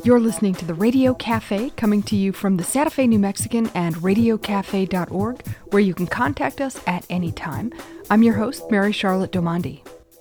You're listening to the Radio Cafe, coming to you from the Santa Fe New Mexican and radiocafe.org, where you can contact us at any time. I'm your host, Mary Charlotte Domandi.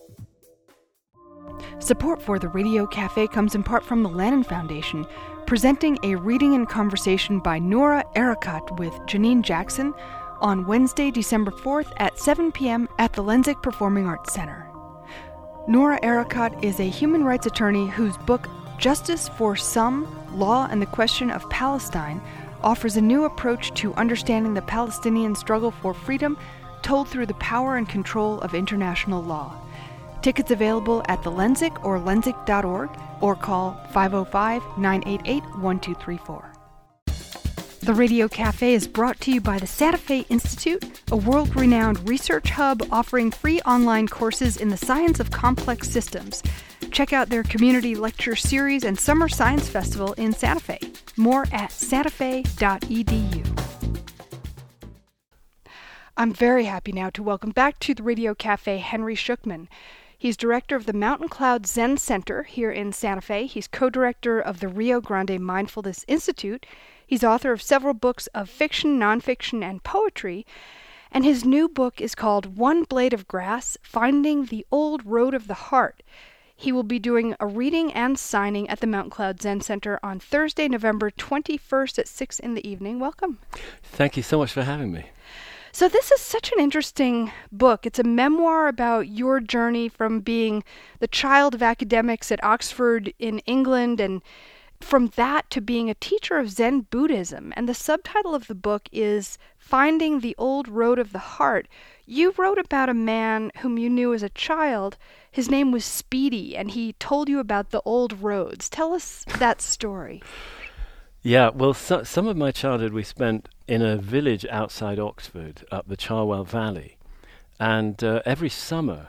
Support for the Radio Cafe comes in part from the Lannan Foundation, presenting a reading and conversation by Noura Erakat with Janine Jackson on Wednesday, December 4th at 7 p.m. at the Lenzik Performing Arts Center. Noura Erakat is a human rights attorney whose book, Justice for Some, Law and the Question of Palestine, offers a new approach to understanding the Palestinian struggle for freedom told through the power and control of international law. Tickets available at the Lenzik or lenzik.org or call 505-988-1234. The Radio Cafe is brought to you by the Santa Fe Institute, a world-renowned research hub offering free online courses in the science of complex systems. Check out their community lecture series and summer science festival in Santa Fe. More at santafe.edu. I'm very happy now to welcome back to the Radio Cafe Henry Shukman. He's director of the Mountain Cloud Zen Center here in Santa Fe. He's co-director of the Rio Grande Mindfulness Institute. He's author of several books of fiction, nonfiction, and poetry. And his new book is called One Blade of Grass, Finding the Old Road of the Heart. He will be doing a reading and signing at the Mountain Cloud Zen Center on Thursday, November 21st at 6 in the evening. Welcome. Thank you so much for having me. So this is such an interesting book. It's a memoir about your journey from being the child of academics at Oxford in England, and from that to being a teacher of Zen Buddhism. And the subtitle of the book is Finding the Old Road of the Heart. You wrote about a man whom you knew as a child. His name was Speedy, and he told you about the old roads. Tell us that story. Yeah, well, some of my childhood we spent in a village outside Oxford, up the Cherwell Valley, and every summer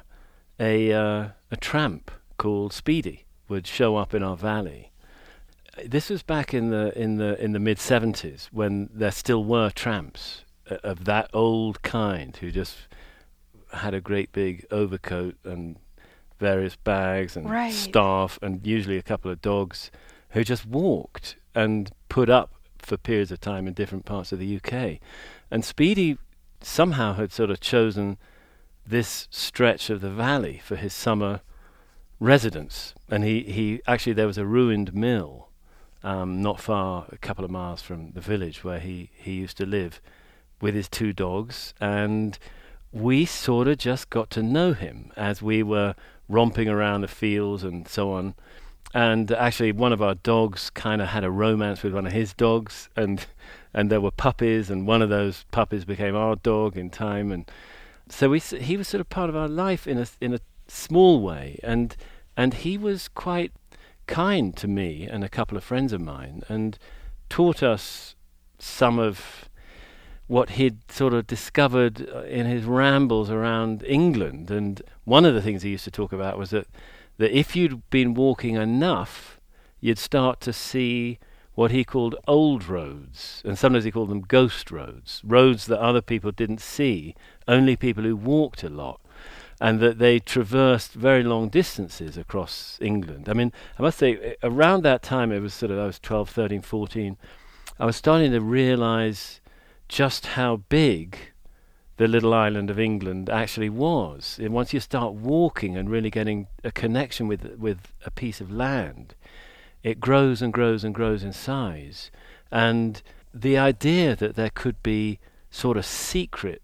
a tramp called Speedy would show up in our valley. This was back in the mid-70s, when there still were tramps of that old kind who just had a great big overcoat and various bags and staff and usually a couple of dogs, who just walked and put up for periods of time in different parts of the UK. And Speedy somehow had sort of chosen this stretch of the valley for his summer residence. And he actually, there was a ruined mill not far, a couple of miles from the village where he used to live with his two dogs. And we sort of just got to know him as we were romping around the fields and so on. And actually, one of our dogs kind of had a romance with one of his dogs, and there were puppies, and one of those puppies became our dog in time. And so he was sort of part of our life in a small way, and he was quite kind to me and a couple of friends of mine, and taught us some of what he'd sort of discovered in his rambles around England. And one of the things he used to talk about was that if you'd been walking enough, you'd start to see what he called old roads, and sometimes he called them ghost roads, roads that other people didn't see, only people who walked a lot, and that they traversed very long distances across England. I mean, I must say, around that time, I was 12, 13, 14, I was starting to realize just how big the little island of England actually was. And once you start walking and really getting a connection with a piece of land, it grows and grows and grows in size. And the idea that there could be sort of secret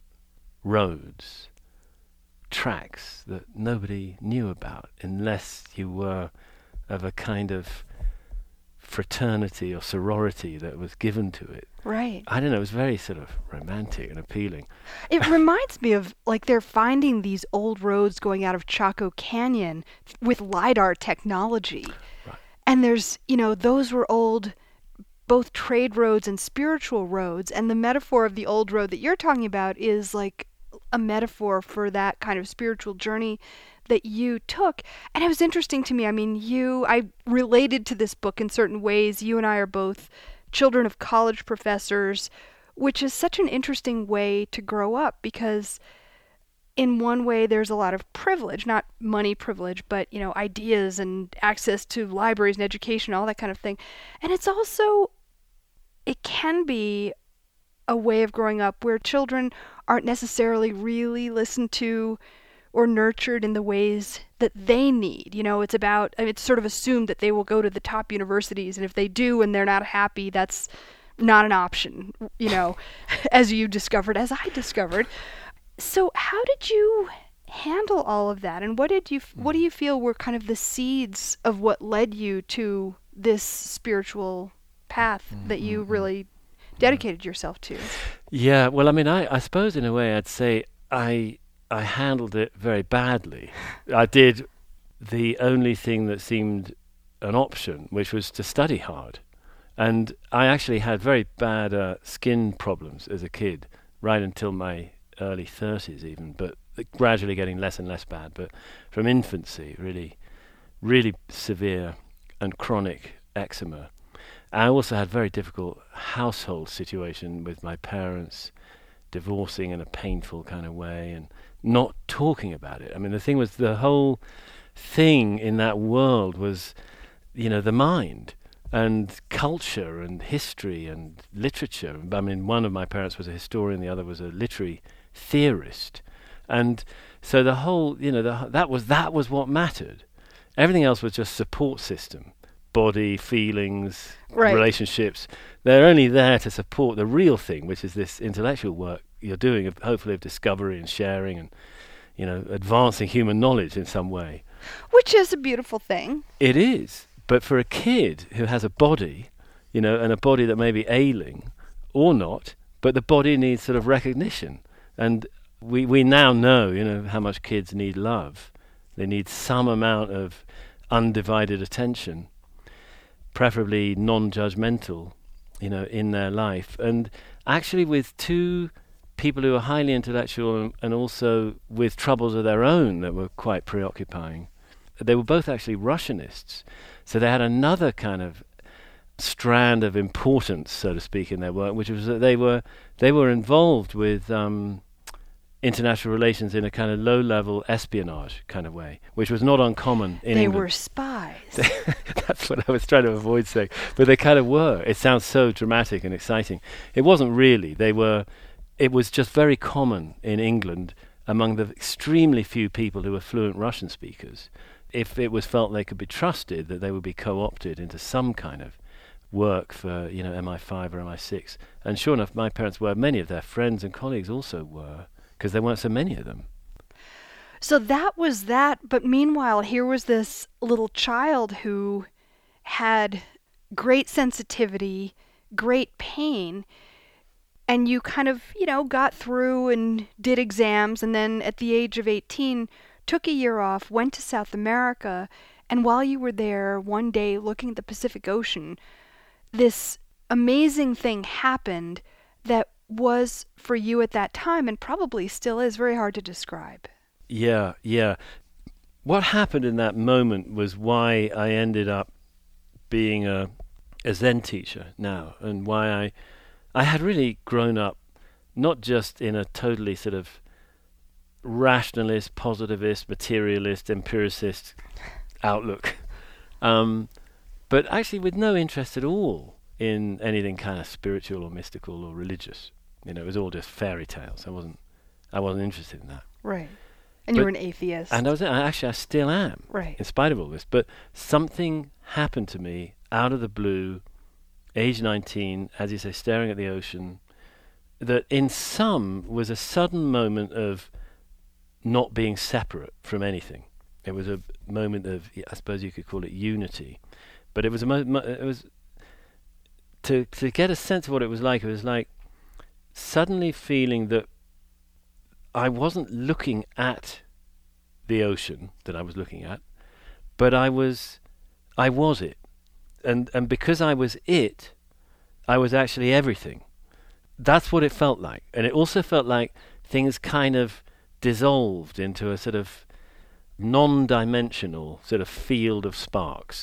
roads, tracks that nobody knew about unless you were of a kind of fraternity or sorority that was given to it. Right. I don't know, it was very sort of romantic and appealing. It reminds me of, like, they're finding these old roads going out of Chaco Canyon with LiDAR technology. Right. And there's, those were old, both trade roads and spiritual roads. And the metaphor of the old road that you're talking about is like a metaphor for that kind of spiritual journey that you took. And it was interesting to me. I mean, I related to this book in certain ways. You and I are both children of college professors, which is such an interesting way to grow up, because in one way there's a lot of privilege, not money privilege, but, ideas and access to libraries and education, all that kind of thing. And it's also, it can be a way of growing up where children aren't necessarily really listened to or nurtured in the ways that they need. It's about, it's sort of assumed that they will go to the top universities, and if they do and they're not happy, that's not an option, as you discovered, as I discovered. So how did you handle all of that, and what do you feel were kind of the seeds of what led you to this spiritual path that you really dedicated yourself to? Yeah, well, I mean, I suppose in a way I'd say I handled it very badly. I did the only thing that seemed an option, which was to study hard. And I actually had very bad skin problems as a kid, right until my early 30s even, but gradually getting less and less bad. But from infancy, really, really severe and chronic eczema. I also had a very difficult household situation with my parents divorcing in a painful kind of way and not talking about it. I mean, the thing was, the whole thing in that world was, the mind and culture and history and literature. I mean, one of my parents was a historian, the other was a literary theorist. And so the whole, that was what mattered. Everything else was just support system. Body, feelings, right. Relationships. They're only there to support the real thing, which is this intellectual work you're doing, hopefully of discovery and sharing and, advancing human knowledge in some way. Which is a beautiful thing. It is. But for a kid who has a body, and a body that may be ailing or not, but the body needs sort of recognition. And we now know, how much kids need love. They need some amount of undivided attention, preferably non-judgmental, in their life. And actually with two people who are highly intellectual and also with troubles of their own that were quite preoccupying, they were both actually Russianists. So they had another kind of strand of importance, so to speak, in their work, which was that they were involved with international relations in a kind of low-level espionage kind of way, which was not uncommon in England. They were spies. That's what I was trying to avoid saying. But they kind of were. It sounds so dramatic and exciting. It wasn't really. It was just very common in England among the extremely few people who were fluent Russian speakers. If it was felt they could be trusted, that they would be co-opted into some kind of work for, MI5 or MI6. And sure enough, my parents were. Many of their friends and colleagues also were, because there weren't so many of them. So that was that, but meanwhile, here was this little child who had great sensitivity, great pain, and you kind of, got through and did exams, and then at the age of 18, took a year off, went to South America, and while you were there one day looking at the Pacific Ocean, this amazing thing happened that was, for you at that time, and probably still is, very hard to describe. Yeah. What happened in that moment was why I ended up being a Zen teacher now, and why I had really grown up not just in a totally sort of rationalist, positivist, materialist, empiricist outlook, but actually with no interest at all in anything kind of spiritual or mystical or religious. It was all just fairy tales. I wasn't interested in that. Right. And you were an atheist. And I still am. Right. In spite of all this. But something happened to me out of the blue, age 19, as you say, staring at the ocean, that in some was a sudden moment of not being separate from anything. It was a moment of, I suppose you could call it unity. But it was it was to get a sense of what it was like suddenly feeling that I wasn't looking at the ocean that I was looking at, but I was it. And because I was it, I was actually everything. That's what it felt like. And it also felt like things kind of dissolved into a sort of non-dimensional sort of field of sparks.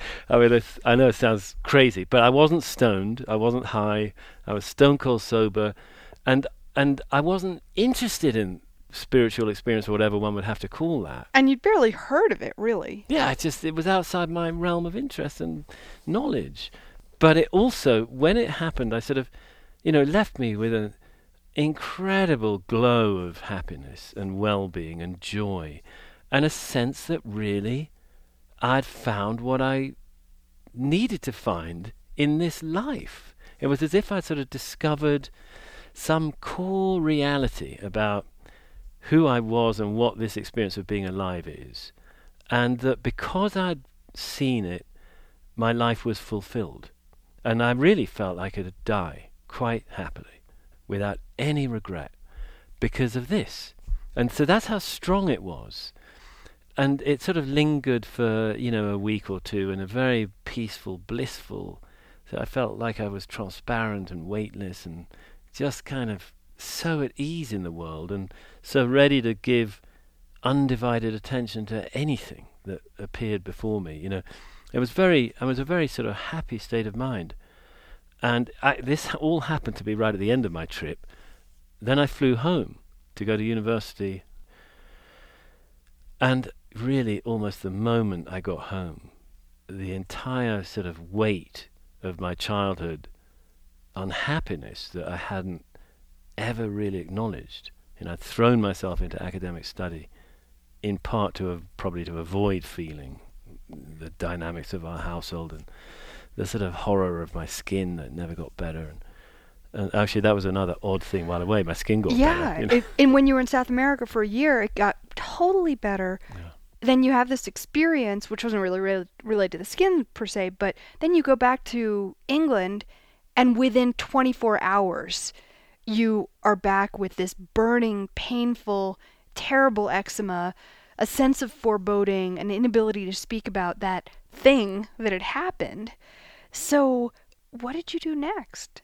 I know it sounds crazy, but I wasn't stoned, I wasn't high, I was stone cold sober, and I wasn't interested in spiritual experience or whatever one would have to call that. And you'd barely heard of it, really. Yeah, it was outside my realm of interest and knowledge. But it also, when it happened, I sort of, left me with an incredible glow of happiness and well-being and joy, and a sense that really I'd found what I needed to find in this life. It was as if I'd sort of discovered some core reality about who I was and what this experience of being alive is, and that because I'd seen it, my life was fulfilled, and I really felt I could die quite happily without any regret because of this. And so that's how strong it was. And it sort of lingered for, a week or two in a very peaceful, blissful. So I felt like I was transparent and weightless and just kind of so at ease in the world and so ready to give undivided attention to anything that appeared before me. I was a very sort of happy state of mind. And this all happened to be right at the end of my trip. Then I flew home to go to university. And really, almost the moment I got home, the entire sort of weight of my childhood unhappiness that I hadn't ever really acknowledged. I'd thrown myself into academic study in part probably to avoid feeling the dynamics of our household and the sort of horror of my skin that never got better. And actually, that was another odd thing while away. My skin got better. Yeah, and when you were in South America for a year, it got totally better. Yeah. Then you have this experience, which wasn't really related to the skin per se, but then you go back to England, and within 24 hours, you are back with this burning, painful, terrible eczema, a sense of foreboding, an inability to speak about that thing that had happened. So what did you do next?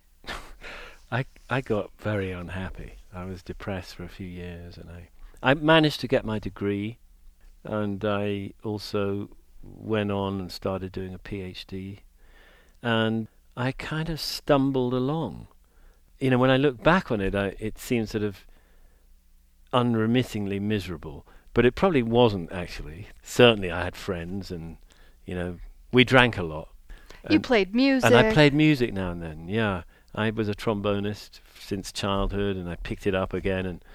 I got very unhappy. I was depressed for a few years, and I managed to get my degree, and I also went on and started doing a PhD, and I kind of stumbled along. When I look back on it, it seems sort of unremittingly miserable, but it probably wasn't actually. Certainly I had friends, and we drank a lot. You played music. And I played music now and then, yeah. I was a trombonist since childhood, and I picked it up again, and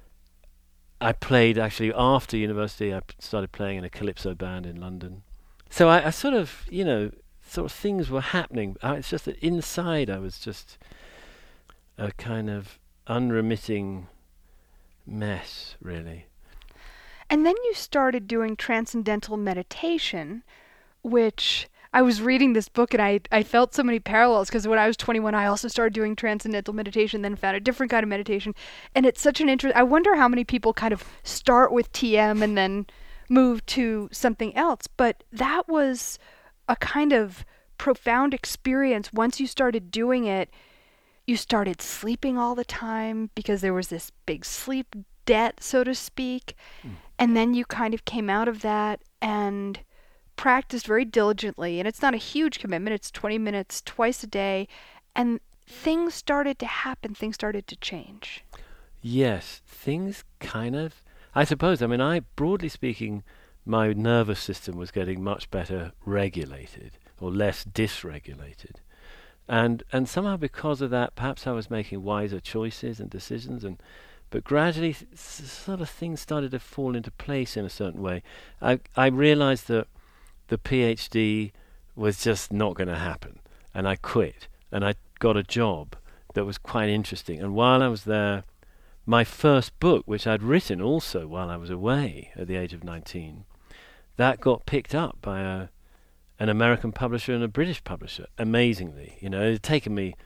I played actually after university. I started playing in a calypso band in London. So I sort of things were happening. It's just that inside I was just a kind of unremitting mess, really. And then you started doing transcendental meditation, which I was reading this book and I felt so many parallels, because when I was 21, I also started doing transcendental meditation, then found a different kind of meditation. And it's such an interest. I wonder how many people kind of start with TM and then move to something else. But that was a kind of profound experience. Once you started doing it, you started sleeping all the time because there was this big sleep debt, so to speak. And then you kind of came out of that and practiced very diligently. And it's not a huge commitment. It's 20 minutes twice a day. And things started to happen. Things started to change. Yes, things kind of... I suppose, broadly speaking, my nervous system was getting much better regulated or less dysregulated. And somehow because of that, perhaps I was making wiser choices and decisions, but gradually sort of things started to fall into place in a certain way. I realized that the PhD was just not going to happen, and I quit, and I got a job that was quite interesting. And while I was there, my first book, which I'd written also while I was away at the age of 19, that got picked up by an American publisher and a British publisher, amazingly. It had taken me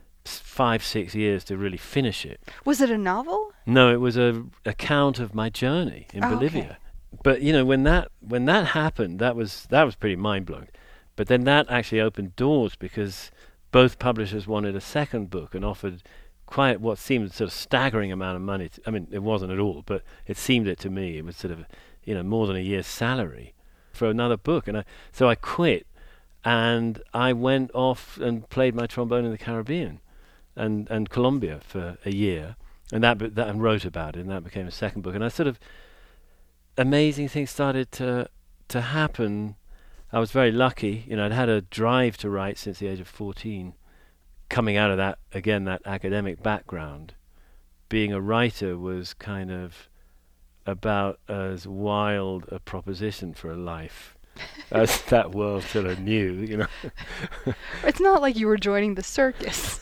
5-6 years to really finish it. Was it a novel? No, it was an account of my journey in Bolivia. Okay. But when that happened, that was pretty mind-blowing. But then that actually opened doors, because both publishers wanted a second book and offered quite what seemed sort of staggering amount of money. It wasn't at all, but it seemed it to me. It was sort of more than a year's salary for another book. And so I quit, and I went off and played my trombone in the Caribbean and Colombia for a year, and and wrote about it, and that became a second book. And I sort of amazing things started to happen. I was very lucky, I'd had a drive to write since the age of 14, coming out of that academic background. Being a writer was kind of about as wild a proposition for a life as that world sort of knew, It's not like you were joining the circus.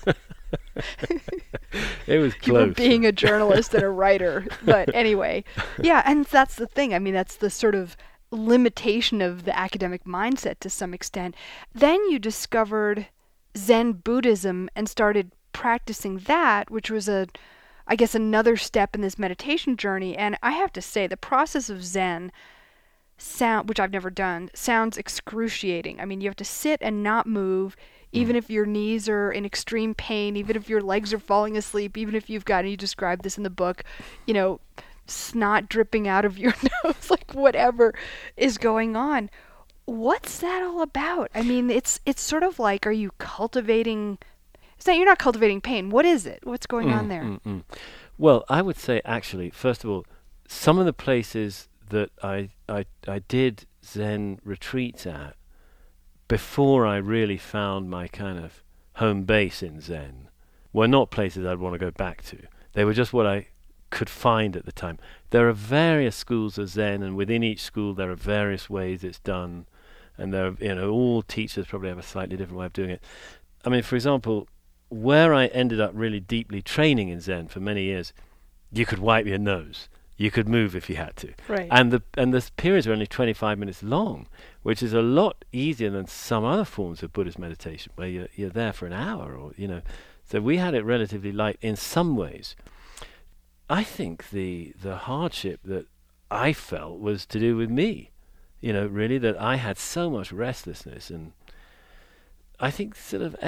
It was close. You were being a journalist and a writer. But anyway, yeah, and that's the thing. I mean, that's the sort of limitation of the academic mindset to some extent. Then you discovered Zen Buddhism and started practicing that, which was I guess another step in this meditation journey. And I have to say, the process of Zen, which I've never done, sounds excruciating. I mean, you have to sit and not move, even if your knees are in extreme pain, even if your legs are falling asleep, even if you've got, and you describe this in the book, snot dripping out of your nose, like whatever is going on. What's that all about? I mean, it's sort of like, are you cultivating... you're not cultivating pain. What is it? What's going on there? Well, I would say, actually, first of all, some of the places that I did Zen retreats at before I really found my kind of home base in Zen were not places I'd want to go back to. They were just what I could find at the time. There are various schools of Zen, and within each school there are various ways it's done, and there are, all teachers probably have a slightly different way of doing it. I mean, for example, where I ended up really deeply training in Zen for many years, you could wipe your nose. You could move if you had to. Right. And the periods were only 25 minutes long, which is a lot easier than some other forms of Buddhist meditation where you're there for an hour or. So we had it relatively light in some ways. I think the hardship that I felt was to do with me, really, that I had so much restlessness, and I think sort of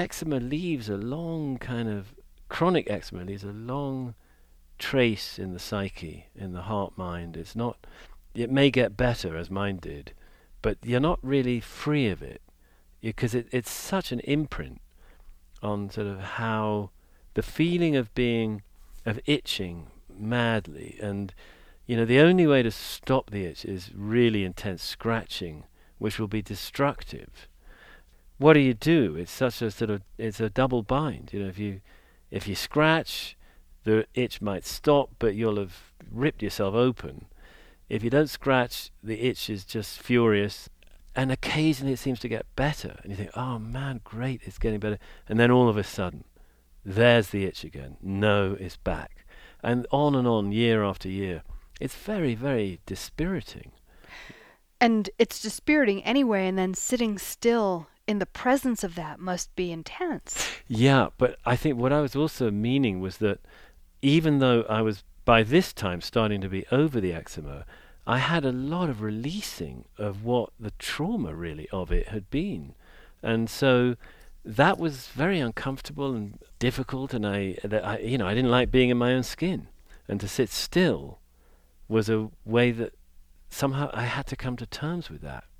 chronic eczema leaves a long trace in the psyche, in the heart mind. It may get better, as mine did, but you're not really free of it, because it's such an imprint on sort of how the feeling of itching madly, and the only way to stop the itch is really intense scratching, which will be destructive. What do you do? It's such a it's a double bind. If you scratch, the itch might stop, but you'll have ripped yourself open. If you don't scratch, the itch is just furious, and occasionally it seems to get better, and you think, oh man, great, it's getting better, and then all of a sudden, there's the itch again. No, it's back. And on, year after year. It's very, very dispiriting. And it's dispiriting anyway, and then sitting still in the presence of that must be intense. Yeah, but I think what I was also meaning was that even though I was by this time starting to be over the eczema, I had a lot of releasing of what the trauma really of it had been. And so that was very uncomfortable and difficult, and I didn't like being in my own skin. And to sit still was a way that somehow I had to come to terms with that.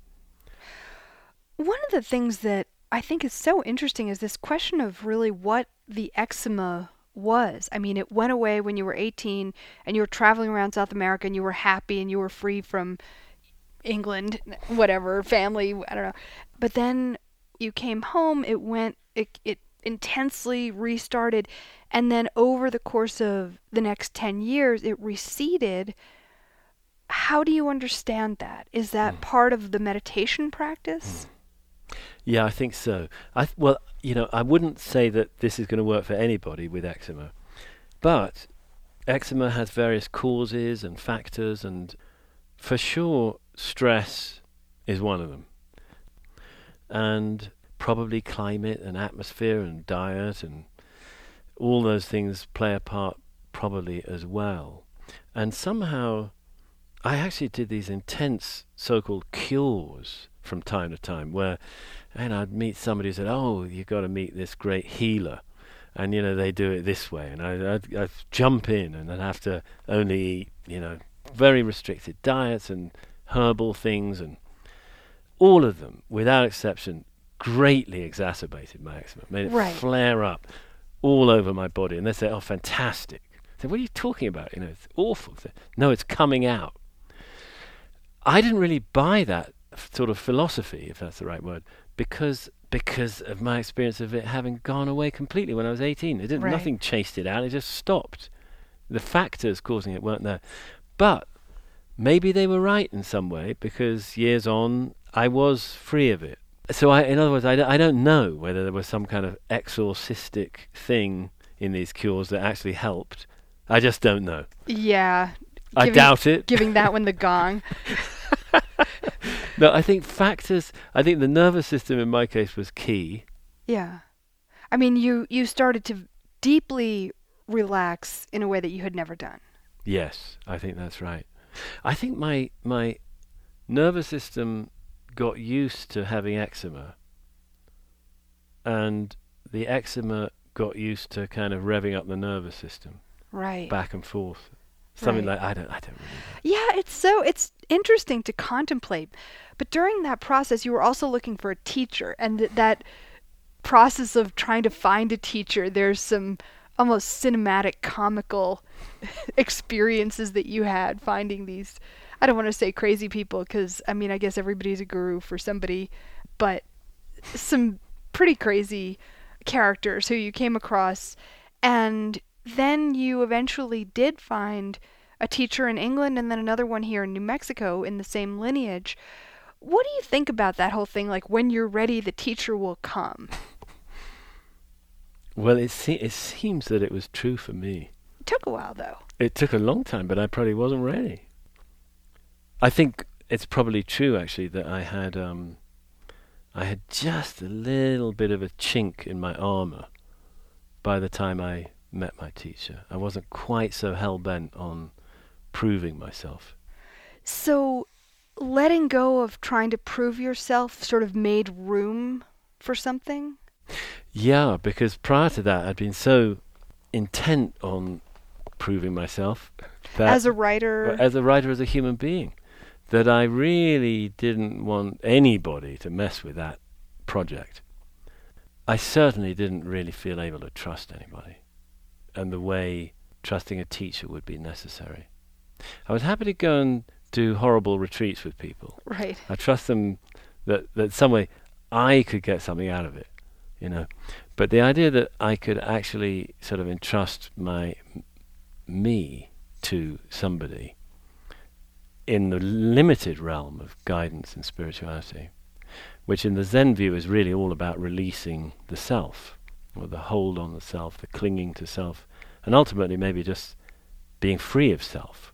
One of the things that I think is so interesting is this question of really what the eczema was. I mean, it went away when you were 18 and you were traveling around South America and you were happy and you were free from England, whatever, family, I don't know. But then you came home, it intensely restarted, and then over the course of the next 10 years, it receded. How do you understand that? Is that part of the meditation practice? Yeah, I think so. I wouldn't say that this is going to work for anybody with eczema, but eczema has various causes and factors, and for sure stress is one of them. And probably climate and atmosphere and diet and all those things play a part probably as well. And somehow I actually did these intense so-called cures from time to time where I'd meet somebody who said, oh, you've got to meet this great healer, and they do it this way, and I'd jump in and I'd have to only eat very restricted diets and herbal things, and all of them without exception greatly exacerbated my eczema, made it flare up all over my body. And they say, oh, fantastic, said, what are you talking about? It's awful. I said, no, it's coming out. I didn't really buy that sort of philosophy, if that's the right word, because of my experience of it having gone away completely when I was 18. Nothing chased it out. It just stopped. The factors causing it weren't there. But maybe they were right in some way, because years on, I was free of it. So, in other words, I don't know whether there was some kind of exorcistic thing in these cures that actually helped. I just don't know. Yeah. I doubt it. Giving that one the gong. No, I think the nervous system in my case was key. Yeah. I mean, you started to deeply relax in a way that you had never done. Yes, I think that's right. I think my nervous system got used to having eczema, and the eczema got used to kind of revving up the nervous system. Right. Back and forth. Something right. like I don't really know. Yeah, it's interesting to contemplate. But during that process, you were also looking for a teacher, and that process of trying to find a teacher, there's some almost cinematic, comical experiences that you had finding these. I don't want to say crazy people, because I mean, I guess everybody's a guru for somebody, but some pretty crazy characters who you came across, and then you eventually did find a teacher in England and then another one here in New Mexico in the same lineage. What do you think about that whole thing? Like, when you're ready, the teacher will come. Well, it seems that it was true for me. It took a while, though. It took a long time, but I probably wasn't ready. I think it's probably true, actually, that I had just a little bit of a chink in my armor by the time I met my teacher. I wasn't quite so hell-bent on proving myself. So letting go of trying to prove yourself sort of made room for something? Yeah, because prior to that, I'd been so intent on proving myself that as a writer, as a human being, that I really didn't want anybody to mess with that project. I certainly didn't really feel able to trust anybody, and the way trusting a teacher would be necessary. I was happy to go and do horrible retreats with people. Right. I trust them that some way I could get something out of it, But the idea that I could actually sort of entrust me to somebody in the limited realm of guidance and spirituality, which in the Zen view is really all about releasing the self, or the hold on the self, the clinging to self, and ultimately maybe just being free of self,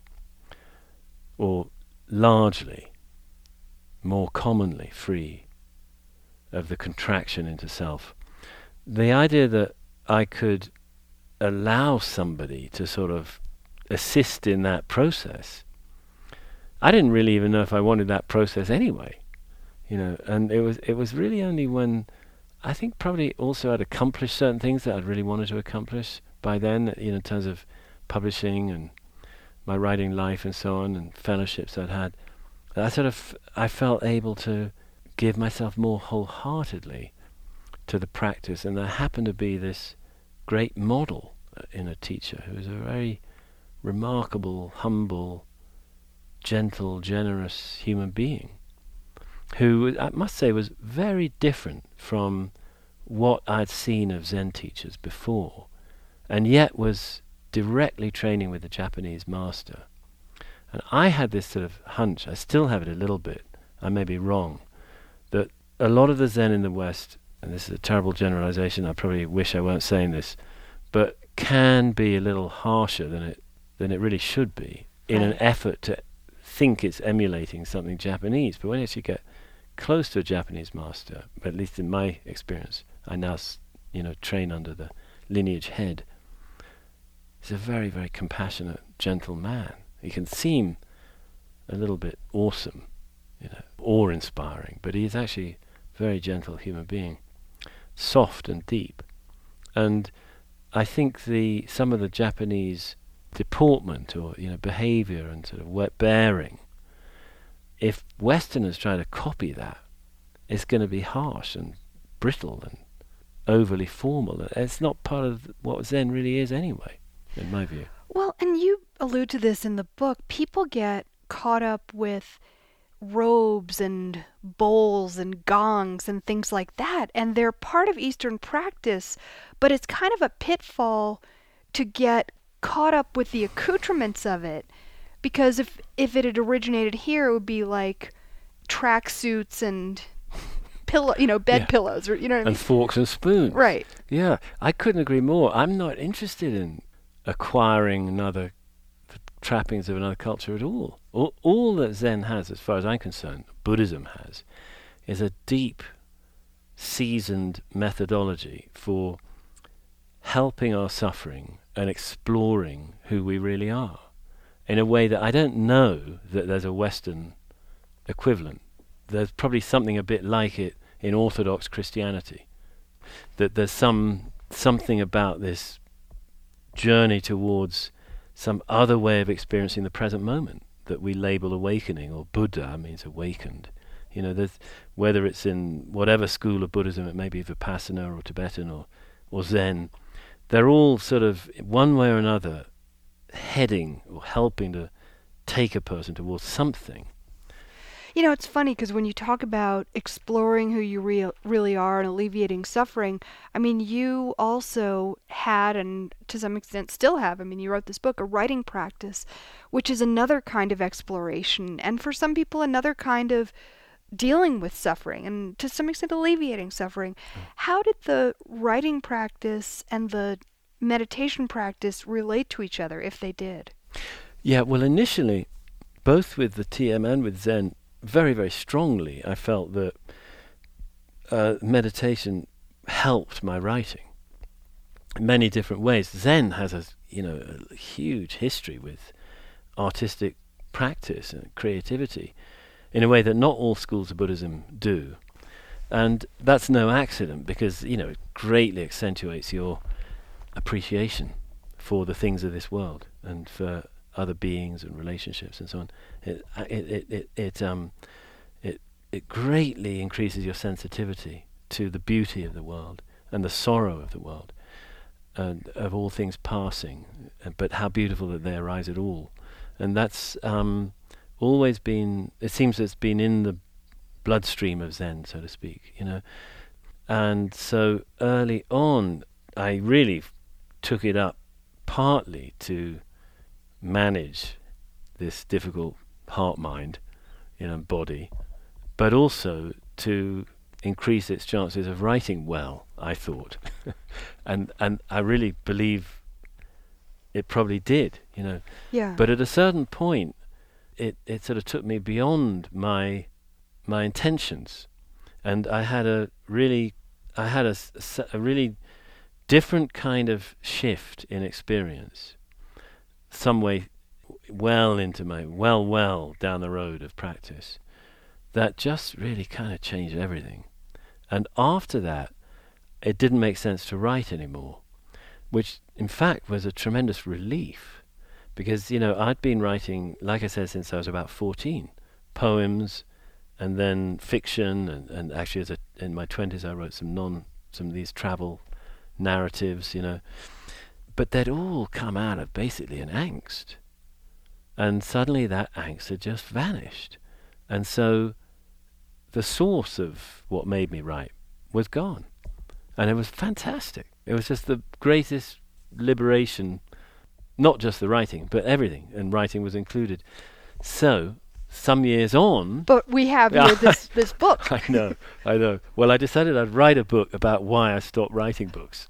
or largely, more commonly free of the contraction into self. The idea that I could allow somebody to sort of assist in that process, I didn't really even know if I wanted that process anyway, and it was really only when I think probably also I'd accomplished certain things that I'd really wanted to accomplish by then, in terms of publishing and my writing life and so on, and fellowships I'd had, I felt able to give myself more wholeheartedly to the practice, and there happened to be this great model in a teacher who was a very remarkable, humble, gentle, generous human being, who I must say was very different from what I'd seen of Zen teachers before, and yet was directly training with the Japanese master. And I had this sort of hunch, I still have it a little bit, I may be wrong, that a lot of the Zen in the West, and this is a terrible generalization, I probably wish I weren't saying this, but can be a little harsher than it really should be, in an effort to think it's emulating something Japanese. But when you actually get close to a Japanese master, at least in my experience, I now train under the lineage head, he's a very, very compassionate, gentle man. He can seem a little bit awesome, awe-inspiring, but he's actually a very gentle human being, soft and deep. And I think some of the Japanese deportment or behavior and sort of bearing, if Westerners try to copy that, it's going to be harsh and brittle and overly formal. It's not part of what Zen really is anyway, in my view. Well, and you allude to this in the book. People get caught up with robes and bowls and gongs and things like that, and they're part of Eastern practice, but it's kind of a pitfall to get caught up with the accoutrements of it, because if it had originated here, it would be like tracksuits and bed Yeah. pillows, or you know what I mean? And forks and spoons. Right. Yeah, I couldn't agree more. I'm not interested in acquiring the trappings of another culture at all. All that Zen has, as far as I'm concerned, Buddhism has, is a deep, seasoned methodology for helping our suffering and exploring who we really are in a way that I don't know that there's a Western equivalent. There's probably something a bit like it in Orthodox Christianity, that there's something about this journey towards some other way of experiencing the present moment that we label awakening, or Buddha means awakened. There's, whether it's in whatever school of Buddhism, it may be Vipassana or Tibetan or Zen, they're all sort of, one way or another, heading or helping to take a person towards something. It's funny because when you talk about exploring who you really are and alleviating suffering, I mean, you also had, and to some extent still have, I mean, you wrote this book, a writing practice, which is another kind of exploration, and for some people, another kind of dealing with suffering, and to some extent alleviating suffering. How did the writing practice and the meditation practice relate to each other, if they did? Yeah, well, initially, both with the TM and with Zen, very, very strongly, I felt that meditation helped my writing in many different ways. Zen has a huge history with artistic practice and creativity in a way that not all schools of Buddhism do. And that's no accident, because, it greatly accentuates your appreciation for the things of this world and for other beings and relationships and so on. It greatly increases your sensitivity to the beauty of the world and the sorrow of the world and of all things passing, but how beautiful that they arise at all. And that's always been, it seems it's been in the bloodstream of Zen, so to speak, And so early on, I really took it up partly to manage this difficult heart-mind, body, but also to increase its chances of writing well, I thought. and I really believe it probably did, Yeah. But at a certain point, it sort of took me beyond my intentions, and I had a really different kind of shift in experience, some way well into my well down the road of practice, that just really kind of changed everything. And after that, it didn't make sense to write anymore, which in fact was a tremendous relief, because I'd been writing, like I said, since I was about 14, poems and then fiction, and actually in my 20s I wrote some of these travel narratives, but they'd all come out of basically an angst, and suddenly that angst had just vanished, and so the source of what made me write was gone, and it was fantastic. It was just the greatest liberation, not just the writing, but everything, and writing was included. So some years on, but we have here this book. I know. Well, I decided I'd write a book about why I stopped writing books.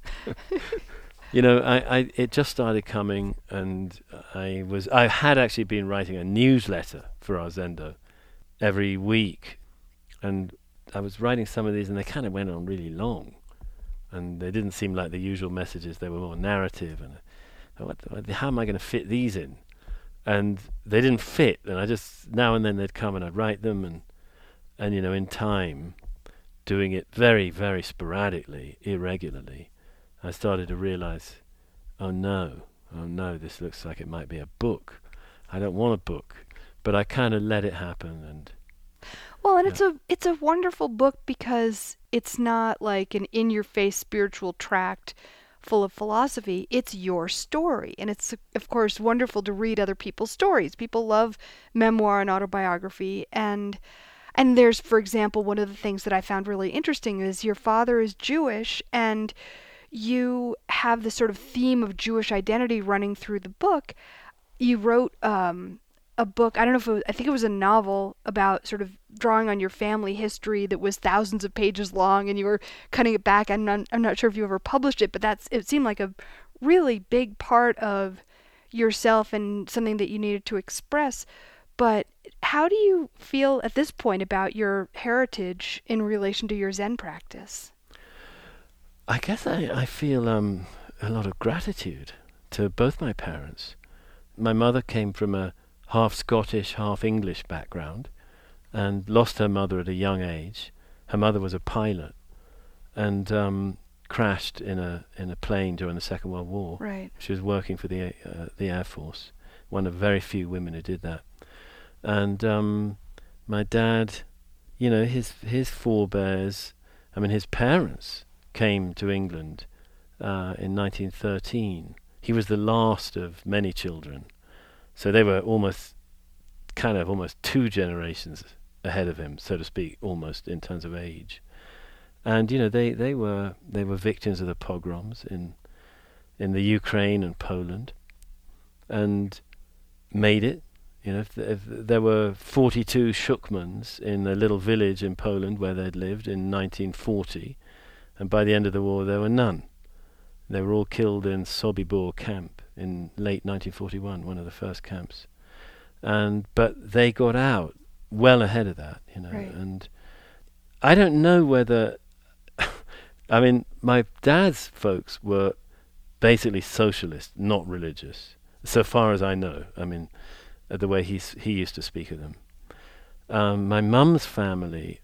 It just started coming, and I had actually been writing a newsletter for our Zendo every week, and I was writing some of these, and they kind of went on really long, and they didn't seem like the usual messages. They were more narrative, and how am I going to fit these in? And they didn't fit, and I just, now and then they'd come and I'd write them, and in time, doing it very, very sporadically, irregularly, I started to realize, oh no, this looks like it might be a book. I don't want a book, but I kind of let it happen. And well, and it's a wonderful book because it's not like an in-your-face spiritual tract full of philosophy. It's your story. And it's, of course, wonderful to read other people's stories. People love memoir and autobiography. And there's, for example, one of the things that I found really interesting is your father is Jewish, and you have this sort of theme of Jewish identity running through the book. You wrote a book, I don't know if it was, I think it was a novel about sort of drawing on your family history that was thousands of pages long, and you were cutting it back. I'm not sure if you ever published it, but it seemed like a really big part of yourself and something that you needed to express. But how do you feel at this point about your heritage in relation to your Zen practice? I guess I feel a lot of gratitude to both my parents. My mother came from a half Scottish, half English background and lost her mother at a young age. Her mother was a pilot and crashed in a plane during the Second World War. Right. She was working for the Air Force, one of very few women who did that. And my dad, his forebears, his parents came to England in 1913. He was the last of many children. So they were almost 2 generations ahead of him, so to speak, almost in terms of age. And they were victims of the pogroms in the Ukraine and Poland, and made it. If there were 42 Shukmans in a little village in Poland where they'd lived in 1940, and by the end of the war there were none. They were all killed in Sobibor camp in late 1941, one of the first camps. But they got out well ahead of that, Right. And I don't know whether my dad's folks were basically socialist, not religious, so far as I know. The way he used to speak of them. My mum's family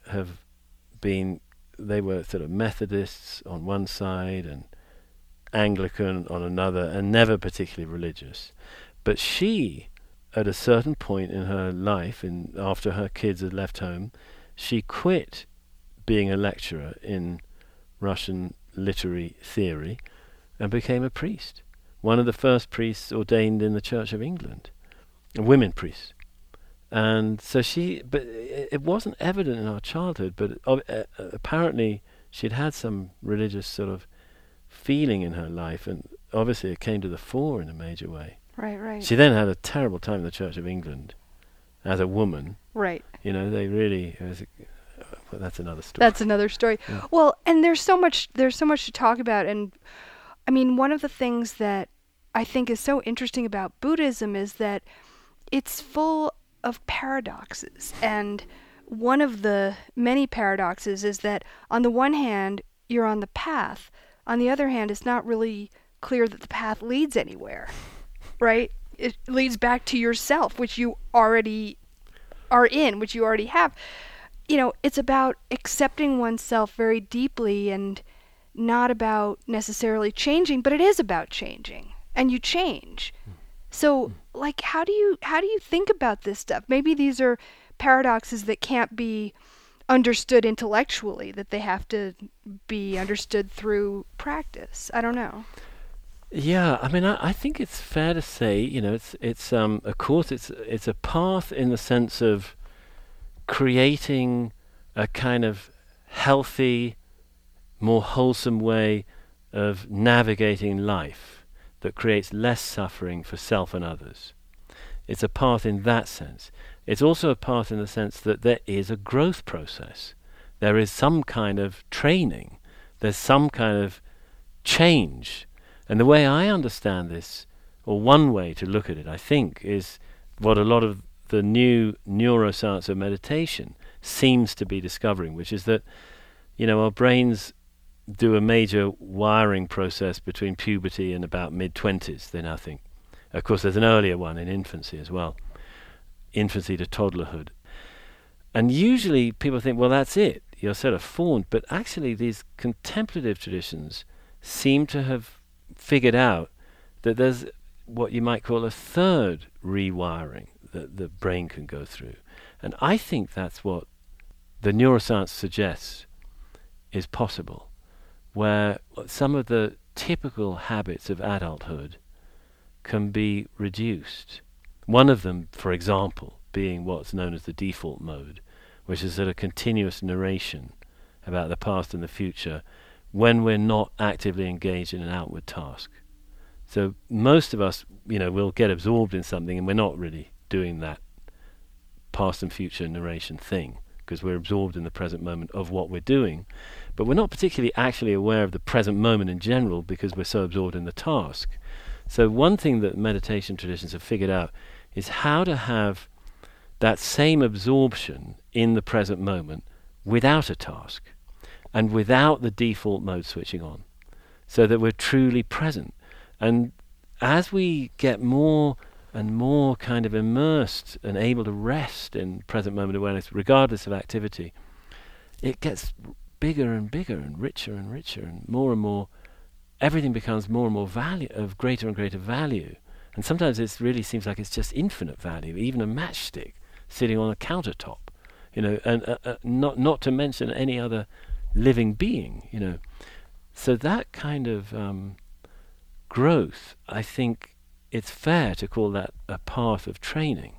they were sort of Methodists on one side and Anglican on another, and never particularly religious. But she, at a certain point in her life, after her kids had left home, she quit being a lecturer in Russian literary theory and became a priest. One of the first priests ordained in the Church of England. A women priest. And so but it wasn't evident in our childhood, but apparently she'd had some religious sort of feeling in her life, and obviously it came to the fore in a major way. Right. She then had a terrible time in the Church of England as a woman. Right. They really, but that's another story. That's another story. Yeah. Well, and there's so much to talk about, and one of the things that I think is so interesting about Buddhism is that it's full of paradoxes, and one of the many paradoxes is that on the one hand you're on the path, on the other hand it's not really clear that the path leads anywhere, right? It leads back to yourself, which you already are in, which you already have. It's about accepting oneself very deeply and not about necessarily changing, but it is about changing, and you change. So, how do you think about this stuff? Maybe these are paradoxes that can't be understood intellectually, that they have to be understood through practice. I don't know. Yeah, I think it's fair to say, it's of course it's a path in the sense of creating a kind of healthy, more wholesome way of navigating life that creates less suffering for self and others. It's a path in that sense. It's also a path in the sense that there is a growth process. There is some kind of training. There's some kind of change. And the way I understand this, or one way to look at it, I think, is what a lot of the new neuroscience of meditation seems to be discovering, which is that, our brains do a major wiring process between puberty and about mid-20s, they now think. Of course, there's an earlier one in infancy as well, infancy to toddlerhood. And usually people think, well, that's it, you're sort of formed. But actually these contemplative traditions seem to have figured out that there's what you might call a third rewiring that the brain can go through. And I think that's what the neuroscience suggests is possible, where some of the typical habits of adulthood can be reduced. One of them, for example, being what's known as the default mode, which is sort of continuous narration about the past and the future when we're not actively engaged in an outward task. So most of us, will get absorbed in something and we're not really doing that past and future narration thing because we're absorbed in the present moment of what we're doing, but we're not particularly actually aware of the present moment in general because we're so absorbed in the task. So one thing that meditation traditions have figured out is how to have that same absorption in the present moment without a task and without the default mode switching on, so that we're truly present. And as we get more and more kind of immersed and able to rest in present moment awareness, regardless of activity, it gets bigger and bigger and richer and more, everything becomes more and more value, of greater and greater value. And sometimes it really seems like it's just infinite value, even a matchstick sitting on a countertop, and not to mention any other living being, So that kind of growth, I think it's fair to call that a path of training.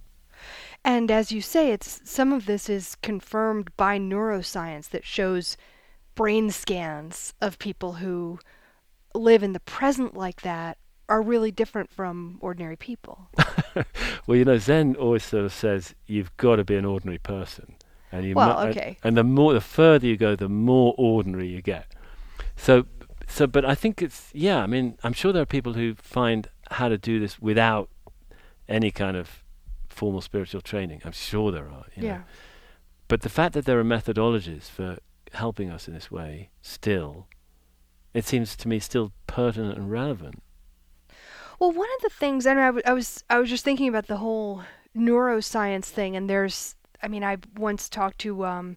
And as you say, some of this is confirmed by neuroscience that shows brain scans of people who live in the present like that are really different from ordinary people. Well, Zen always sort of says you've got to be an ordinary person, and okay. And the further you go, the more ordinary you get. So, but I think I'm sure there are people who find how to do this without any kind of formal spiritual training. I'm sure there are. Yeah. But the fact that there are methodologies for helping us in this way, still, it seems to me still pertinent and relevant. Well, one of the things, and I was just thinking about the whole neuroscience thing, and I once talked to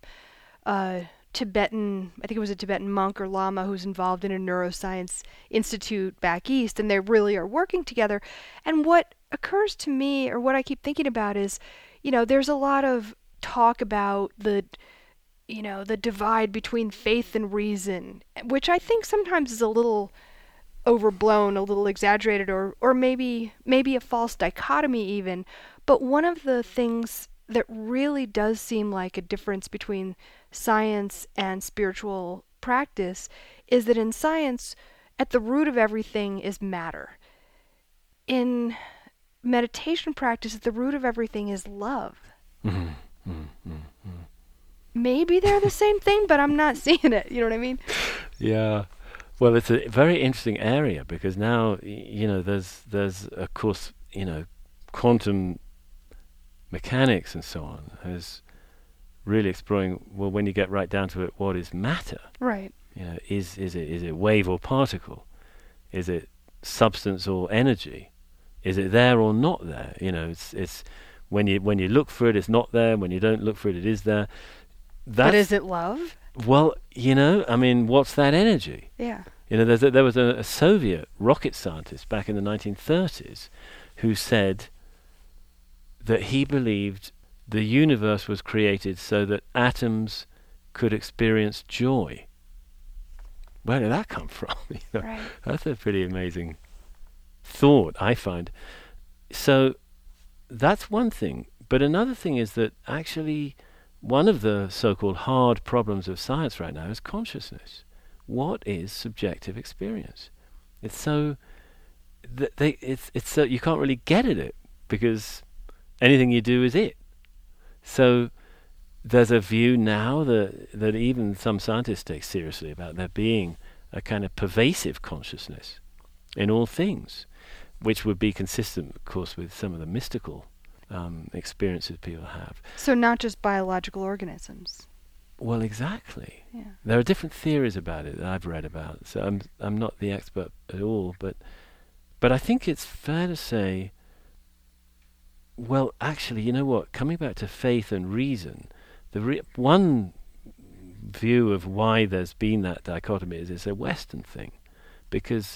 Tibetan, I think it was a Tibetan monk or lama who's involved in a neuroscience institute back east, and they really are working together. And what occurs to me, or what I keep thinking about is, there's a lot of talk about the divide between faith and reason, which I think sometimes is a little overblown, a little exaggerated, or maybe a false dichotomy even. But one of the things that really does seem like a difference between science and spiritual practice is that in science, at the root of everything is matter. In meditation practice, at the root of everything is love. Maybe they're the same thing, but I'm not seeing it. You know what I mean? Yeah. Well, it's a very interesting area because now, there's of course, quantum mechanics and so on is really exploring, well, when you get right down to it, what is matter? Right. Is it wave or particle? Is it substance or energy? Is it there or not there? It's when you look for it, it's not there. When you don't look for it, it is there. But is it love? Well, what's that energy? Yeah. There was a Soviet rocket scientist back in the 1930s who said that he believed the universe was created so that atoms could experience joy. Where did that come from? Right. That's a pretty amazing thought, I find. So that's one thing. But another thing is that actually one of the so-called hard problems of science right now is consciousness. What is subjective experience? It's so it's so you can't really get at it because anything you do is it. So there's a view now that even some scientists take seriously about there being a kind of pervasive consciousness in all things, which would be consistent, of course, with some of the mystical experiences people have. So not just biological organisms. Well, exactly. Yeah. There are different theories about it that I've read about. So I'm not the expert at all, but I think it's fair to say, well, actually, you know what? Coming back to faith and reason, one view of why there's been that dichotomy is it's a Western thing, because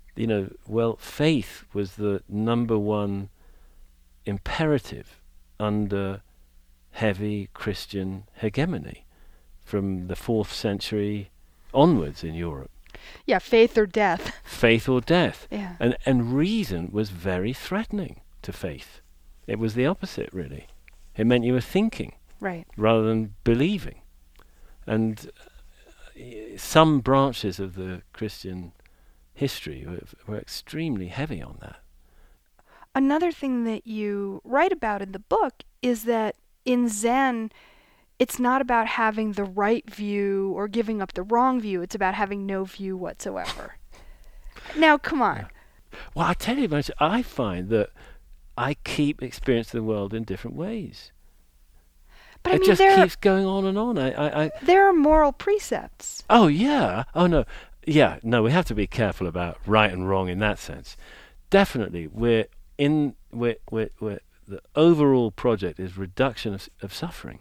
faith was the number one imperative under heavy Christian hegemony from the 4th century onwards in Europe. Yeah, faith or death. Faith or death. Yeah. And reason was very threatening to faith. It was the opposite, really. It meant you were thinking Right. rather than believing. And some branches of the Christian history were extremely heavy on that. Another thing that you write about in the book is that in Zen, it's not about having the right view or giving up the wrong view. It's about having no view whatsoever. Now, come on. Yeah. Well, I tell you, I find that I keep experiencing the world in different ways. But It just keeps going on and on. There are moral precepts. Oh, yeah. Oh, no. Yeah, no, we have to be careful about right and wrong in that sense. Definitely, the overall project is reduction of suffering.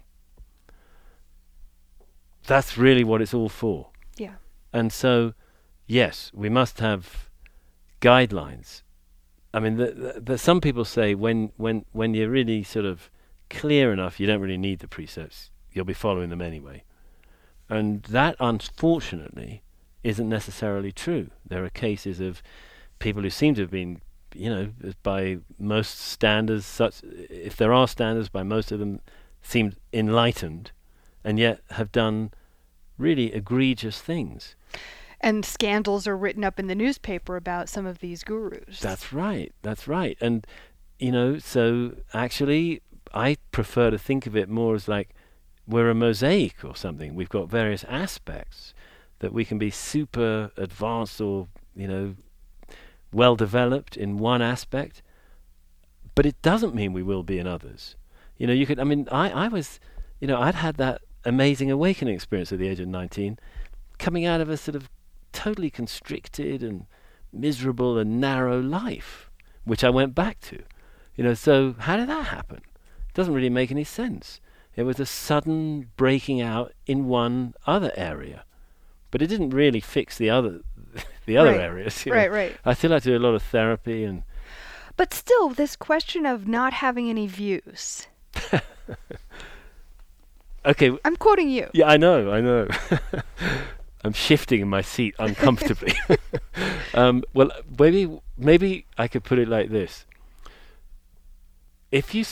That's really what it's all for. Yeah. And so, yes, we must have guidelines. I mean, some people say when you're really sort of clear enough, you don't really need the precepts. You'll be following them anyway. And that, unfortunately, isn't necessarily true. There are cases of people who seem to have been, by most standards, if there are standards, by most of them, seemed enlightened, and yet have done really egregious things. And scandals are written up in the newspaper about some of these gurus. That's right. And, so actually, I prefer to think of it more as like we're a mosaic or something. We've got various aspects that we can be super advanced or, well developed in one aspect, but it doesn't mean we will be in others. I'd had that amazing awakening experience at the age of 19, coming out of a sort of totally constricted and miserable and narrow life, which I went back to. So how did that happen? It doesn't really make any sense. It was a sudden breaking out in one other area, but it didn't really fix the other areas. Right. I still had to do a lot of therapy But still, this question of not having any views. Okay. I'm quoting you. Yeah, I know. I'm shifting in my seat uncomfortably. Well, maybe I could put it like this. If you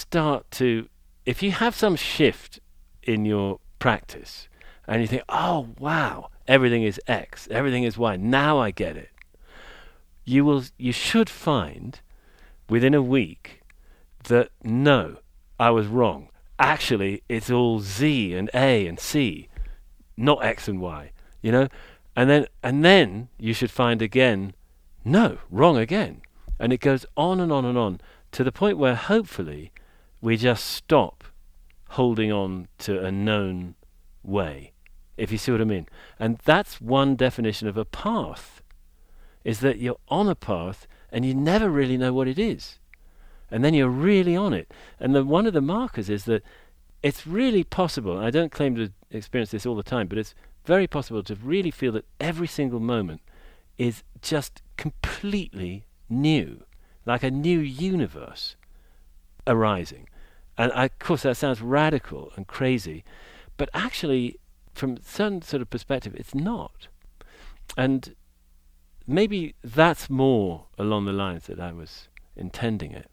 have some shift in your practice, and you think, oh, wow, everything is X, everything is Y, now I get it. You should find within a week that, no, I was wrong. Actually, it's all Z and A and C, not X and Y, and then you should find again, no, wrong again. And it goes on and on and on to the point where hopefully we just stop holding on to a known way, if you see what I mean. And that's one definition of a path, is that you're on a path and you never really know what it is. And then you're really on it. And one of the markers is that it's really possible, and I don't claim to experience this all the time, but it's very possible to really feel that every single moment is just completely new, like a new universe arising. And of course that sounds radical and crazy, but actually from some sort of perspective it's not. And maybe that's more along the lines that I was intending it.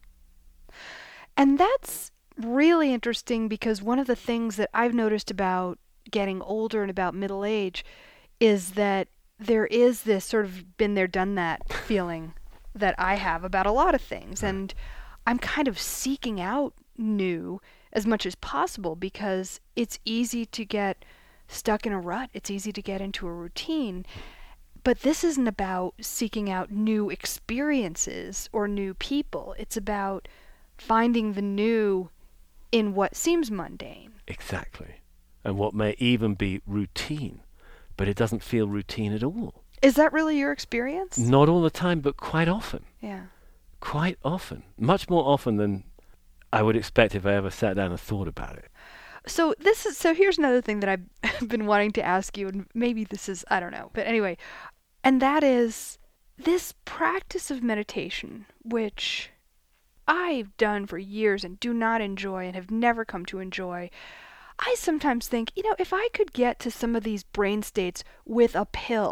And that's really interesting, because one of the things that I've noticed about getting older and about middle age is that there is this sort of been there, done that feeling that I have about a lot of things. And I'm kind of seeking out new as much as possible, because it's easy to get stuck in a rut. It's easy to get into a routine. But this isn't about seeking out new experiences or new people. It's about finding the new in what seems mundane. Exactly. And what may even be routine, but it doesn't feel routine at all. Is that really your experience? Not all the time, but quite often. Yeah. Quite often. Much more often than I would expect if I ever sat down and thought about it. So here's another thing that I've been wanting to ask you, and maybe this is, I don't know, but anyway, and that is this practice of meditation, which I've done for years and do not enjoy and have never come to enjoy. I sometimes think, if I could get to some of these brain states with a pill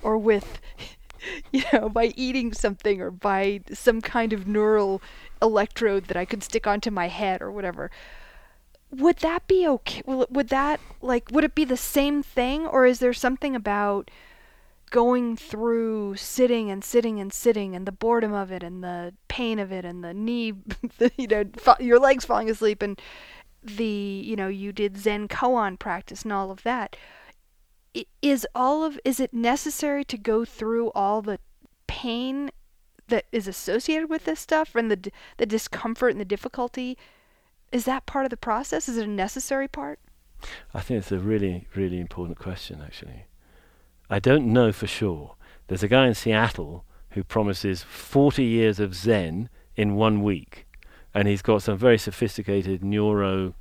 or with, by eating something or by some kind of neural electrode that I could stick onto my head or whatever. Would that be okay? Would it be the same thing, or is there something about going through sitting and sitting and sitting and the boredom of it and the pain of it and the knee, your legs falling asleep and you did Zen koan practice and all of that. Is it necessary to go through all the pain that is associated with this stuff and the discomfort and the difficulty? Is that part of the process? Is it a necessary part? I think it's a really, really important question, actually. I don't know for sure. There's a guy in Seattle who promises 40 years of Zen in 1 week. And he's got some very sophisticated neuro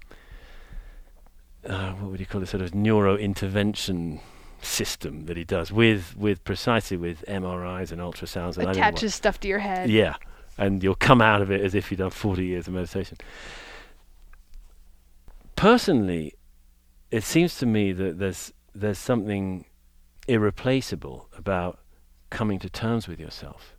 intervention system that he does precisely with MRIs and ultrasounds. And attaches stuff to your head. Yeah. And you'll come out of it as if you've done 40 years of meditation. Personally, it seems to me that there's something irreplaceable about coming to terms with yourself.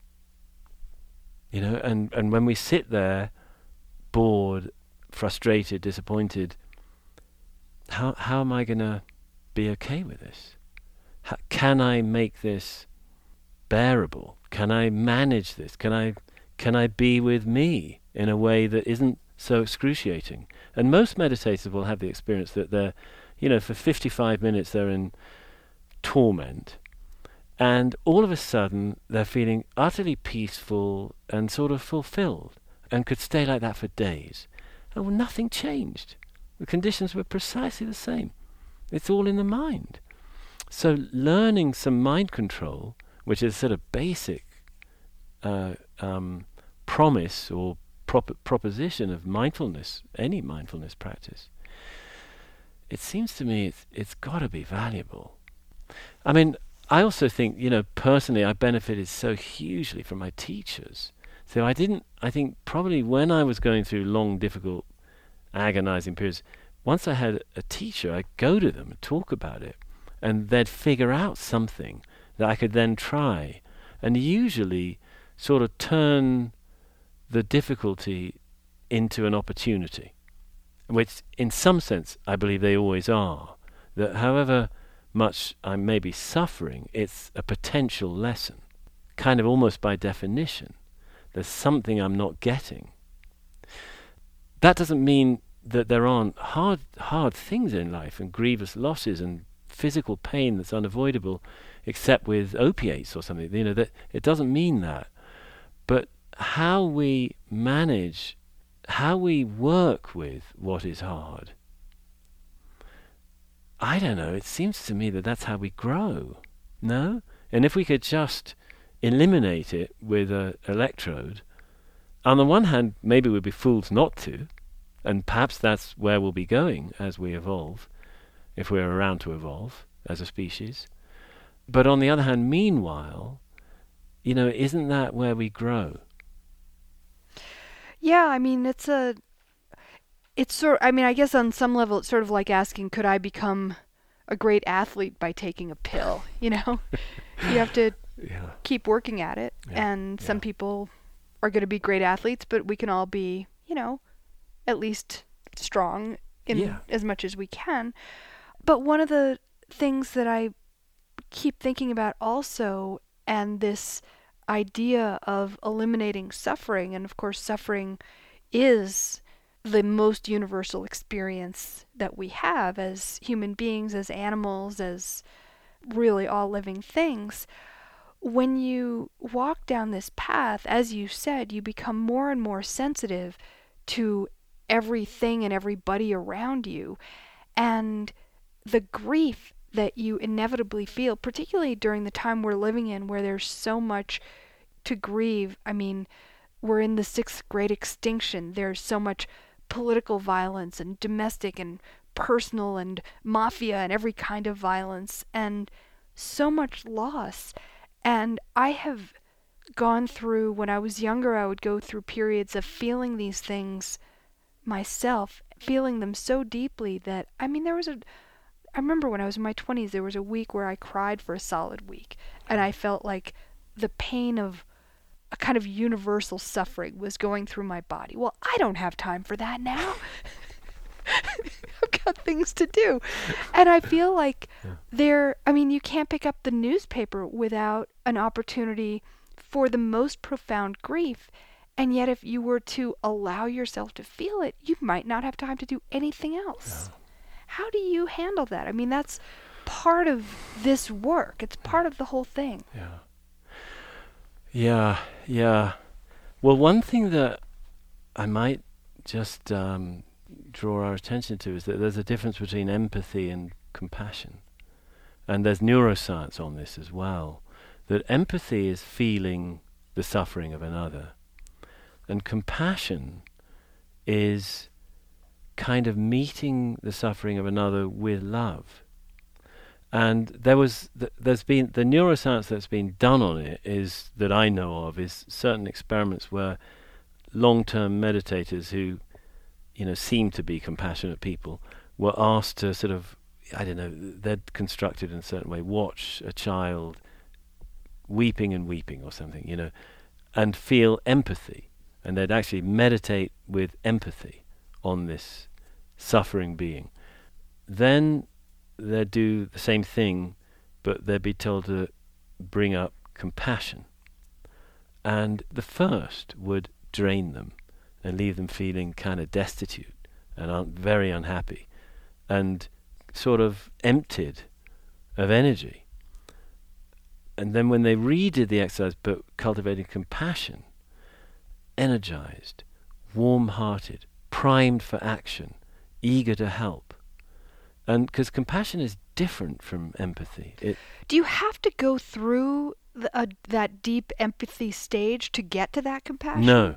And when we sit there bored, frustrated, disappointed, how am I going to be okay with this? Can I make this bearable? Can I manage this? Can I be with me in a way that isn't so excruciating? And most meditators will have the experience that they're, for 55 minutes they're in torment, and all of a sudden they're feeling utterly peaceful and sort of fulfilled, and could stay like that for days. And nothing changed. The conditions were precisely the same. It's all in the mind. So learning some mind control, which is sort of basic promise or proposition of mindfulness, any mindfulness practice, it seems to me it's got to be valuable. I mean, I also think, personally I benefited so hugely from my teachers. So I think probably when I was going through long, difficult, agonizing periods, once I had a teacher, I'd go to them and talk about it, and they'd figure out something that I could then try, and usually sort of turn the difficulty into an opportunity, which in some sense I believe they always are. That however much I may be suffering, it's a potential lesson, kind of almost by definition. There's something I'm not getting. That doesn't mean that there aren't hard things in life and grievous losses and physical pain that's unavoidable, except with opiates or something. That it doesn't mean that. But how we manage, how we work with what is hard, I don't know, it seems to me that that's how we grow. No? And if we could just eliminate it with an electrode, on the one hand, maybe we'd be fools not to, and perhaps that's where we'll be going as we evolve, if we're around to evolve as a species. But on the other hand, meanwhile, isn't that where we grow? Yeah, I mean, I guess on some level it's sort of like asking, could I become a great athlete by taking a pill? You have to keep working at it. Yeah. And some people are going to be great athletes, but we can all be, at least strong in as much as we can. But one of the things that I keep thinking about also, and this idea of eliminating suffering, and of course suffering is the most universal experience that we have as human beings, as animals, as really all living things. When you walk down this path, as you said, you become more and more sensitive to everything and everybody around you. And the grief that you inevitably feel, particularly during the time we're living in where there's so much to grieve. I mean, we're in the 6th great extinction. There's so much political violence and domestic and personal and mafia and every kind of violence and so much loss. And I have gone through, when I was younger, I would go through periods of feeling these things myself, feeling them so deeply that, I mean, there was I remember when I was in my 20s, there was a week where I cried for a solid week, and I felt like the pain of a kind of universal suffering was going through my body. Well, I don't have time for that now. I've got things to do. And I feel like you can't pick up the newspaper without an opportunity for the most profound grief. And yet if you were to allow yourself to feel it, you might not have time to do anything else. Yeah. How do you handle that? I mean, that's part of this work. It's part of the whole thing. Yeah. Well, one thing that I might just draw our attention to is that there's a difference between empathy and compassion. And there's neuroscience on this as well. That empathy is feeling the suffering of another. And compassion is kind of meeting the suffering of another with love. And there's been the neuroscience that's been done on it is that I know of is certain experiments where long-term meditators who seem to be compassionate people were asked to sort of, they're constructed in a certain way, watch a child weeping or something, and feel empathy. And they'd actually meditate with empathy on this suffering being. Then they'd do the same thing, but they'd be told to bring up compassion. And the first would drain them and leave them feeling kind of destitute and very unhappy and sort of emptied of energy. And then when they redid the exercise but cultivating compassion, energized, warm-hearted, primed for action, eager to help. And because compassion is different from empathy. Do you have to go through that deep empathy stage to get to that compassion? No.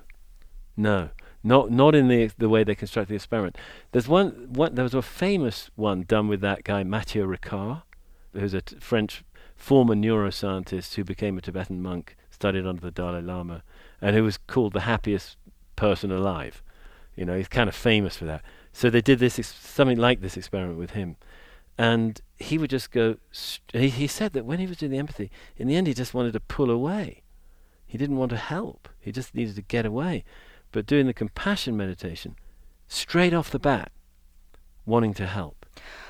Not in the way they construct the experiment. There was a famous one done with that guy Mathieu Ricard, who's a French former neuroscientist who became a Tibetan monk, studied under the Dalai Lama, and who was called the happiest person alive. He's kind of famous for that. So they did something like this experiment with him. And he would just go, he said that when he was doing the empathy, in the end he just wanted to pull away. He didn't want to help. He just needed to get away. But doing the compassion meditation, straight off the bat, wanting to help.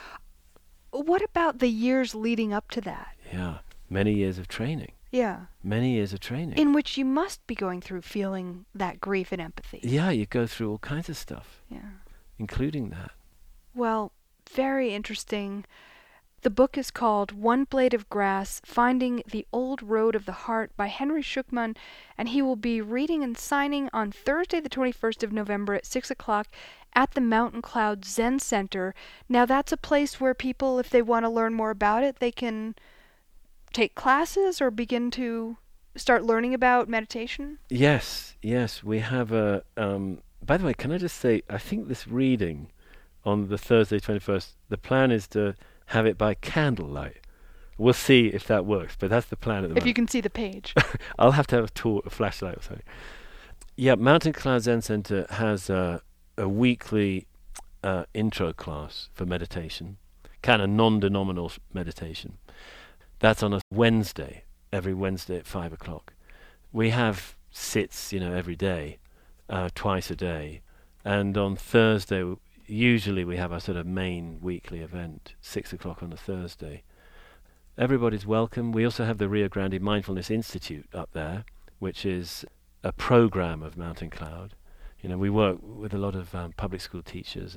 What about the years leading up to that? Yeah, many years of training. Yeah. Many years of training. In which you must be going through feeling that grief and empathy. Yeah, you go through all kinds of stuff. Yeah. Including that. Well, very interesting. The book is called One Blade of Grass, Finding the Old Road of the Heart by Henry Shukman, and he will be reading and signing on Thursday the 21st of November at 6 o'clock at the Mountain Cloud Zen Center. Now that's a place where people, if they want to learn more about it, they can take classes or begin to start learning about meditation? Yes. We have a... by the way, can I just say, I think this reading on the Thursday 21st, the plan is to have it by candlelight. We'll see if that works, but that's the plan at the moment. If you can see the page. I'll have to have a flashlight or something. Yeah, Mountain Cloud Zen Center has a weekly intro class for meditation, kind of non-denominational meditation. That's on a Wednesday, every Wednesday at 5 o'clock. We have sits, every day, twice a day. And on Thursday, usually we have our sort of main weekly event, 6 o'clock on a Thursday. Everybody's welcome. We also have the Rio Grande Mindfulness Institute up there, which is a program of Mountain Cloud. We work with a lot of public school teachers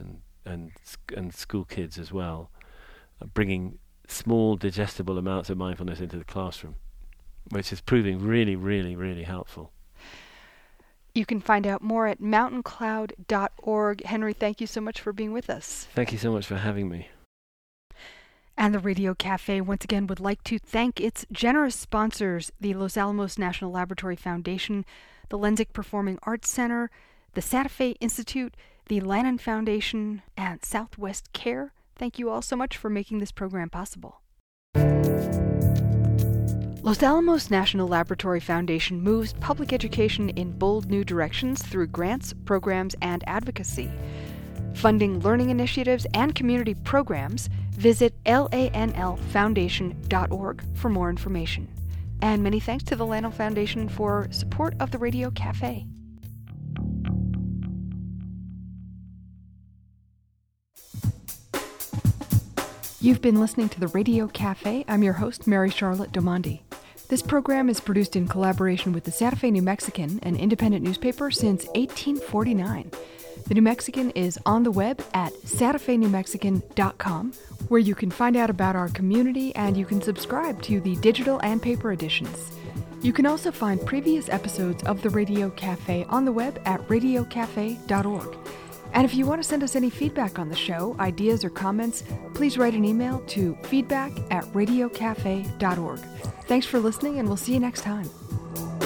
and school kids as well, bringing small digestible amounts of mindfulness into the classroom, which is proving really, really, really helpful. You can find out more at mountaincloud.org. Henry, thank you so much for being with us. Thank you so much for having me. And the Radio Cafe once again would like to thank its generous sponsors, the Los Alamos National Laboratory Foundation, the Lenzik Performing Arts Center, the Santa Fe Institute, the Lannan Foundation, and Southwest Care. Thank you all so much for making this program possible. Los Alamos National Laboratory Foundation moves public education in bold new directions through grants, programs, and advocacy. Funding learning initiatives and community programs, Visit lanlfoundation.org for more information. And many thanks to the Lanel Foundation for support of the Radio Cafe. You've been listening to the Radio Cafe. I'm your host, Mary Charlotte Domandi. This program is produced in collaboration with the Santa Fe New Mexican, an independent newspaper since 1849. The New Mexican is on the web at santafenewmexican.com, where you can find out about our community and you can subscribe to the digital and paper editions. You can also find previous episodes of the Radio Cafe on the web at radiocafe.org. And if you want to send us any feedback on the show, ideas or comments, please write an email to feedback@radiocafe.org. Thanks for listening, and we'll see you next time.